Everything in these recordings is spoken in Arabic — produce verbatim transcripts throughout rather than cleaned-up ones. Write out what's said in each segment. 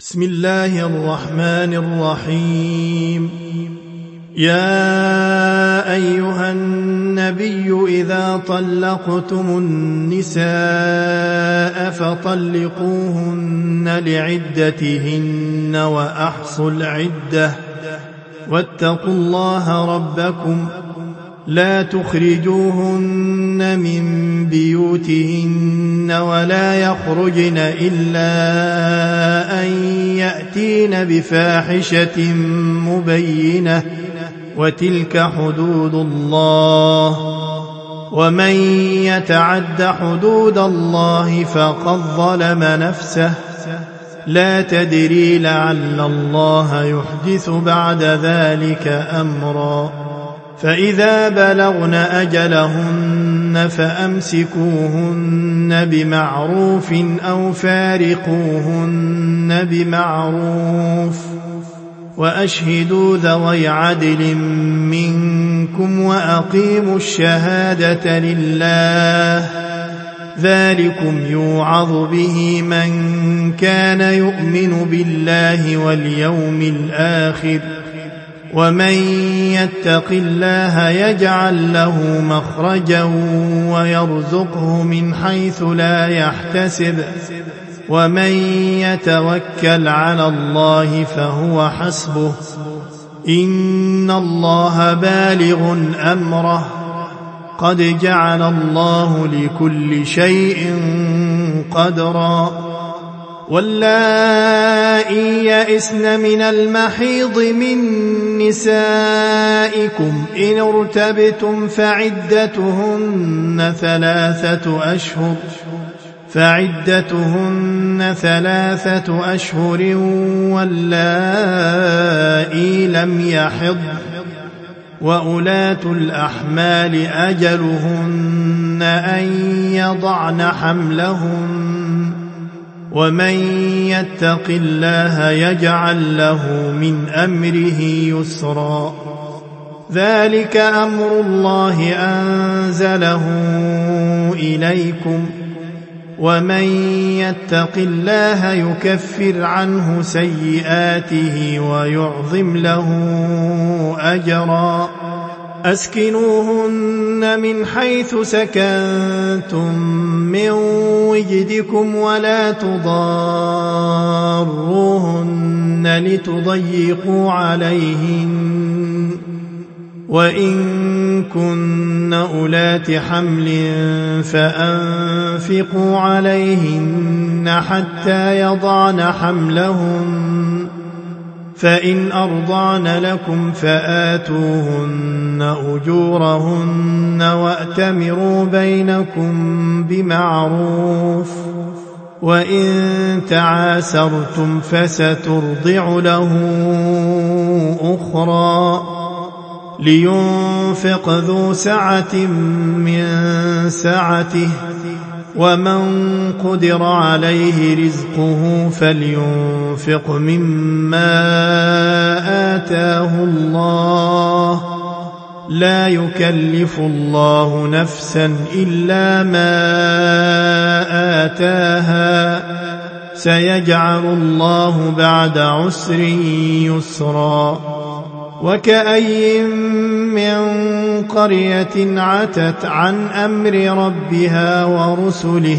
بسم الله الرحمن الرحيم. يا أيها النبي إذا طلقتم النساء فطلقوهن لعدتهن وأحصوا العدة واتقوا الله ربكم لا تخرجوهن من بيوتهن ولا يخرجن إلا أن يأتين بفاحشة مبينة وتلك حدود الله ومن يتعد حدود الله فقد ظلم نفسه لا تدري لعل الله يحدث بعد ذلك أمرا. فإذا بلغن أجلهن فأمسكوهن بمعروف أو فارقوهن بمعروف وأشهدوا ذوي عدل منكم وأقيموا الشهادة لله ذلكم يوعظ به من كان يؤمن بالله واليوم الآخر ومن يتق الله يجعل له مخرجا ويرزقه من حيث لا يحتسب ومن يتوكل على الله فهو حسبه إن الله بالغ أمره قد جعل الله لكل شيء قدرا. واللائي يئسن من المحيض من نسائكم إن ارتبتم فعدتهن ثلاثة أشهر فعدتهن ثلاثة أشهر واللائي لم يحض وأولاة الأحمال أجلهن أن يضعن حملهن ومن يتق الله يجعل له من أمره يسرا. ذلك أمر الله أنزله إليكم ومن يتق الله يكفر عنه سيئاته ويعظم له أجرا. أسكنوهن من حيث سكنتم من وجدكم ولا تضاروهن لتضيقوا عليهن وإن كن أولات حمل فأنفقوا عليهن حتى يضعن حملهن فإن أرضعن لكم فآتوهن أجورهن وأتمروا بينكم بمعروف وإن تعاسرتم فسترضع له أخرى لينفق ذو سعة من سعته ومن قدر عليه رزقه فلينفق مما آتاه الله لا يكلف الله نفسا إلا ما آتاها سيجعل الله بعد عسر يسرا. وكأي من قرية عتت عن أمر ربها ورسله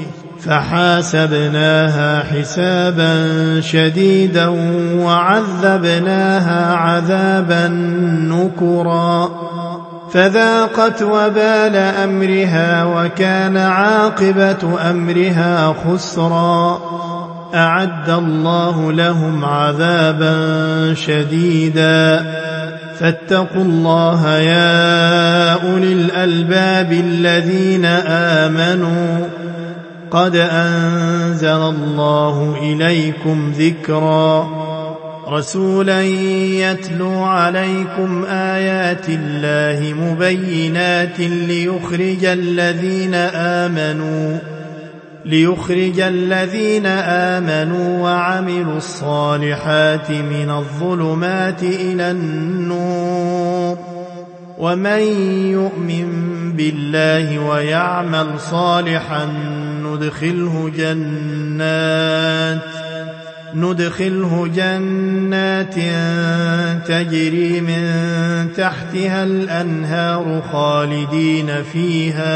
فحاسبناها حسابا شديدا وعذبناها عذابا نكرا فذاقت وبال أمرها وكان عاقبة أمرها خسرا. أعد الله لهم عذابا شديدا فاتقوا الله يا أولي الألباب الذين آمنوا قد أنزل الله إليكم ذكرا رسولا يتلو عليكم آيات الله مبينات ليخرج الذين آمنوا ليخرج الذين آمنوا وعملوا الصالحات من الظلمات إلى النور ومن يؤمن بالله ويعمل صالحا ندخله جنات ندخله جنات تجري من تحتها الأنهار خالدين فيها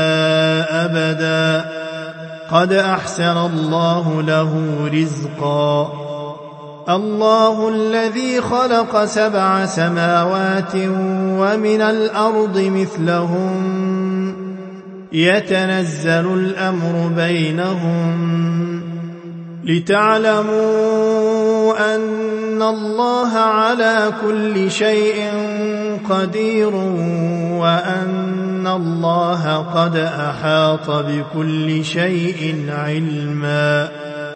أبدا قد أحسن الله له رزقا الله الذي خلق سبع سماوات ومن الأرض مثلهم يتنزل الأمر بينهم لتعلموا أن الله على كل شيء قدير وأن الله قد أحاط بكل شيء علما